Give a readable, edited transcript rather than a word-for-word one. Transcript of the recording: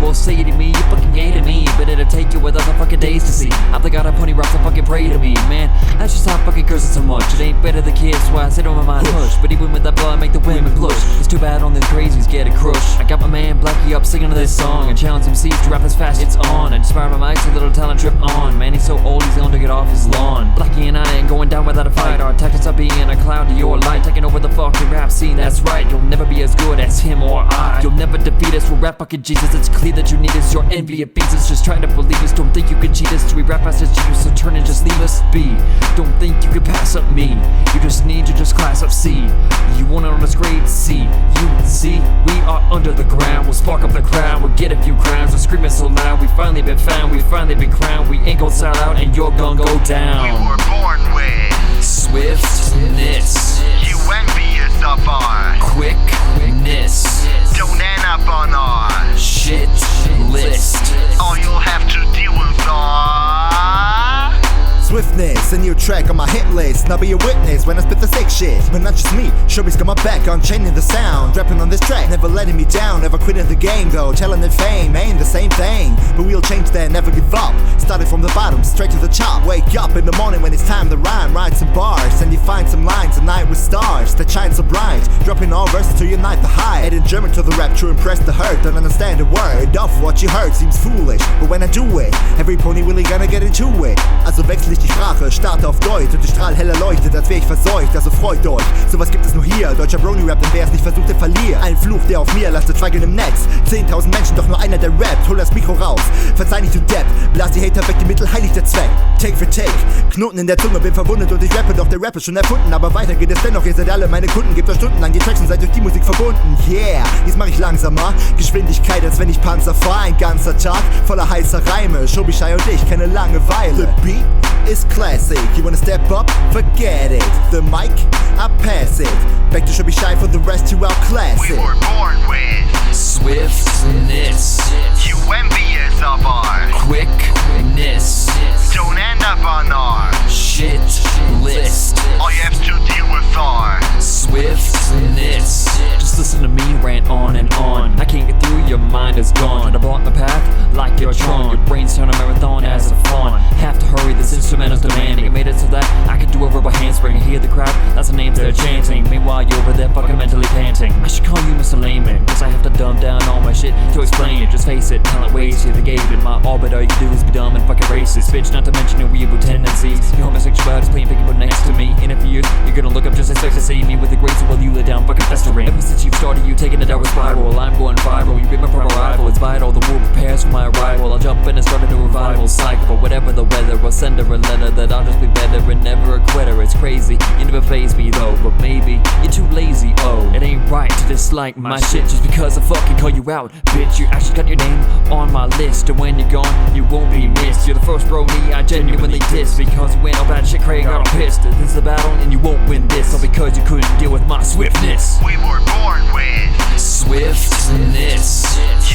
people say to me, you fucking hated me, but it'll take you 1,000 fucking days to see. I think I got a pony rocks to fucking pray to me, man. That's just how I fucking cursing so much. It ain't better the kids, why I sit on my mind hush. But even with that blood, I make the women blush. It's too bad on these crazies get a crush. I got my man Blackie up singing this song and challenge MCs to rap as fast it's on. And inspire my mics a little talent trip on. Man, he's so old, he's going to get off his lawn. Blackie and I ain't going down without a fight. Our tactics are being a cloud to your light, taking over the fucking rap scene. That's right, you'll never be as good as him or I. You'll never defeat us, we'll rap fucking Jesus. It's clear that you need us, your envy it beats us. Just try to believe us, don't think you can cheat us. We rap fast as you, so turn and just leave us be. Don't think you can pass up me, you just need to just class up C. You want it on this grade C. You see, we are under the ground. We'll spark up the crowd, we'll get a few crowns. We're screaming so loud, we finally been found. We finally been crowned, we ain't gon' sell out and you're gon' go down. We were born with swiftness. You envious of our quickness. Don't end up on our shit list. All you'll have to deal with are Swiftness, a new track on my hit list. Now be a witness when I spit the sick shit. But not just me, Showbiz got my back, unchaining the sound. Rapping on this track, never letting me down. Never quitting the game though, talented fame ain't the same thing. But we'll change that, never give up. Started from the bottom, straight to the top. Wake up in the morning when it's time to rhyme. Write some bars, and you find some lines. A night with stars that shine so bright. Dropping all verses to unite the high. Adding German to the rap to impress the herd. Don't understand a word of what you heard, seems foolish. But when I do it, every pony really gonna get into it. Also wechsel ich die Sprache, starte auf Deutsch und die Strahl heller leuchtet, als wär ich verseucht, also freut euch. Sowas gibt es nur hier, deutscher Brony-Rap, denn wer es nicht versucht, der verliert. Ein Fluch, der auf mir lastet, schweigen im Netz. 10.000 Menschen, doch nur einer, der rappt. Hol das Mikro raus, verzeih nicht, du Depp. Blas die Hater weg, die Mittel heiligt der Zweck. Take for take, Knoten in der Zunge, bin verwundet und ich rappe, doch der Rap ist schon erfunden. Aber weiter geht es dennoch, ihr seid alle meine Kunden. Gebt euch stundenlang die Tracks und seid durch die Musik verbunden. Yeah, jetzt mach ich langsamer, Geschwindigkeit, als wenn ich Panzer fahr. Ein ganzer Tag voller heißer Reime. Showbiz und ich, keine Langeweile. The beat is classic, you wanna step up? Forget it. The mic, I pass it. Back to Showbiz for the rest to our classic. We were born with Swiftness. You envious of our Quickness. Don't end up on our Shit list. All you have to deal with are Swiftness. Just listen to me rant on and on. I can't get through, your mind is gone. I block my path like your Tron. Your brains turn a marathon as a fawn. Have to hurry, this instrumental's demanding. I made it so that I can do a rubber handspring. Hear the crowd, that's the names they're chanting. Meanwhile, you're over there fucking mentally panting. I should call you Mr. Layman, cause I have to dumb down all my shit to explain it. Just face it, talent ways you gave it. My orbit, all you can do is be dumb and fucking racist. Bitch, not to mention your weird tendencies. Your homosexuality's playing picky, but next to me. In a few years, you're gonna look up just expect to see me with the grace while you lay down fucking festering. Ever since you started, you taking a downward spiral. I'm going viral, you be my proper rival. It's vital, the world prepares for my arrival. I'll jump in and start a new revival cycle. But whatever the weather, I'll send her a letter that I'll just be better and never a quitter. It's crazy, you never faze me though. But maybe you're too lazy, oh. It ain't right to dislike my shit just because I fucking call you out. Bitch, you actually got your name on my list. And when you're gone, you won't be missed. You're the first brony I genuinely diss. Because you went all bad shit, Craig got all pissed. This is a battle and you won't win this. All because you couldn't deal with my swiftness. We were born with Swiftness.